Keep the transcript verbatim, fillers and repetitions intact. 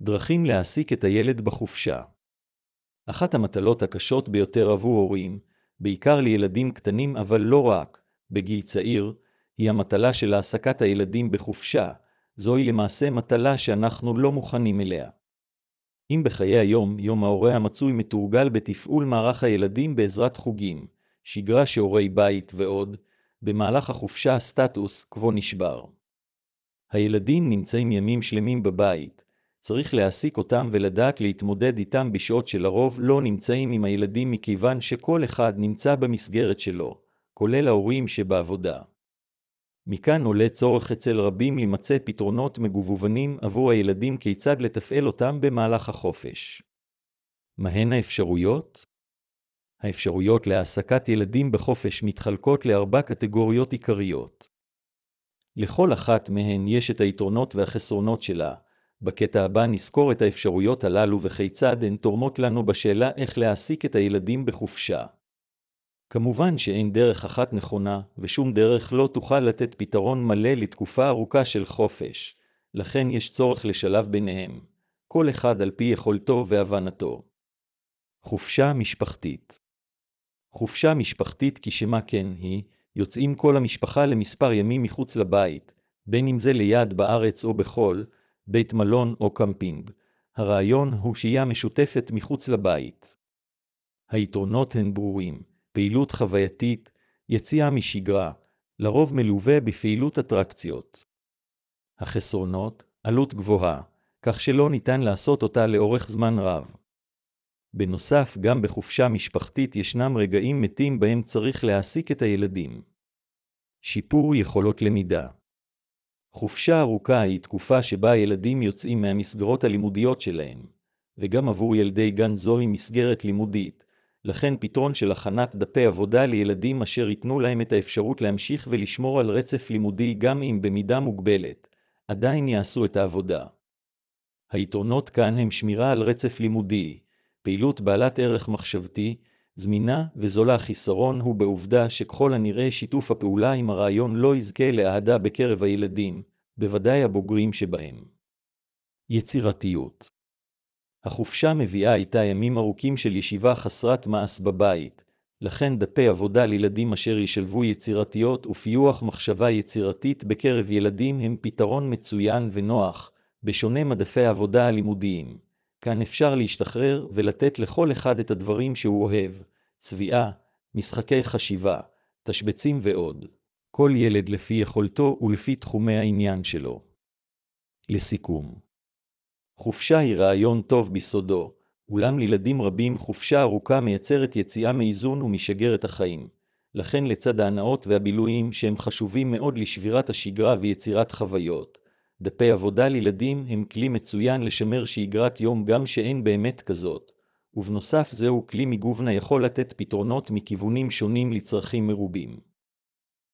דרכים להעסיק את הילד בחופשה. אחת המטלות הקשות ביותר עבור הורים, בעיקר לילדים קטנים אבל לא רק, בגיל צעיר, היא המטלה של העסקת הילדים בחופשה. זוהי למעשה מטלה שאנחנו לא מוכנים אליה. אם בחיי היום, יום ההורה המצוי מתורגל בתפעול מערך הילדים בעזרת חוגים, שגרה שיעורי בית ועוד, במהלך החופשה הסטטוס קוו נשבר. הילדים נמצאים ימים שלמים בבית, צריך להעסיק אותם ולדעת להתמודד איתם בשעות שלרוב לא נמצאים עם הילדים מכיוון שכל אחד נמצא במסגרת שלו, כולל ההורים שבעבודה. מכאן עולה צורך אצל רבים להימצא פתרונות מגוונים עבור הילדים כיצד לתפעל אותם במהלך החופש. מהן האפשרויות? האפשרויות להעסקת ילדים בחופש מתחלקות לארבע קטגוריות עיקריות. לכל אחת מהן יש את היתרונות והחסרונות שלה. בקטע הבא נזכור את האפשרויות הללו וכיצד הן תורמות לנו בשאלה איך להעסיק את הילדים בחופשה. כמובן שאין דרך אחת נכונה, ושום דרך לא תוכל לתת פתרון מלא לתקופה ארוכה של חופש, לכן יש צורך לשלב ביניהם, כל אחד על פי יכולתו והבנתו. חופשה משפחתית. חופשה משפחתית כשמה כן היא, יוצאים כל המשפחה למספר ימים מחוץ לבית, בין אם זה ליד בארץ או בחול, בית מלון או קמפינג. הרעיון הוא שהייה משותפת מחוץ לבית. היתרונות הן ברורים. פעילות חווייתית, יציאה משגרה, לרוב מלווה בפעילות אטרקציות. החסרונות, עלות גבוהה, כך שלא ניתן לעשות אותה לאורך זמן רב. בנוסף, גם בחופשה משפחתית ישנם רגעים מתים בהם צריך להעסיק את הילדים. שיפור יכולות למידה. חופשה ארוכה היא תקופה שבה הילדים יוצאים מהמסגרות הלימודיות שלהם, וגם עבור ילדי גן זוהי מסגרת לימודית. לכן פתרון של הכנת דפי עבודה לילדים אשר ייתנו להם את האפשרות להמשיך ולשמור על רצף לימודי גם אם במידה מוגבלת, עדיין יעשו את העבודה. היתרונות כאן הם שמירה על רצף לימודי, פעילות בעלת ערך מחשבתי, זמינה וזולה. חיסרון הוא בעובדה שככל הנראה שיתוף הפעולה עם הרעיון לא יזכה לאהדה בקרב הילדים, בוודאי הבוגרים שבהם. יצירתיות. החופשה מביאה איתה ימים ארוכים של ישיבה חסרת מעש בבית, לכן דפי עבודה לילדים אשר ישלבו יצירתיות ופיוח מחשבה יצירתית בקרב ילדים הם פתרון מצוין ונוח, בשונה מדפי העבודה הלימודיים. כאן אפשר להשתחרר ולתת לכל אחד את הדברים שהוא אוהב, צביעה, משחקי חשיבה, תשבצים ועוד. כל ילד לפי יכולתו ולפי תחומי העניין שלו. לסיכום. חופשה היא רעיון טוב בסודו, אולם לילדים רבים חופשה ארוכה מייצרת יציאה מאיזון ומשגרת החיים. לכן לצד ההנאות והבילויים שהם חשובים מאוד לשבירת השגרה ויצירת חוויות, דפי עבודה לילדים הם כלי מצוין לשמר שגרת יום גם שאין באמת כזאת, ובנוסף זהו כלי מגוון יכול לתת פתרונות מכיוונים שונים לצרכים מרובים.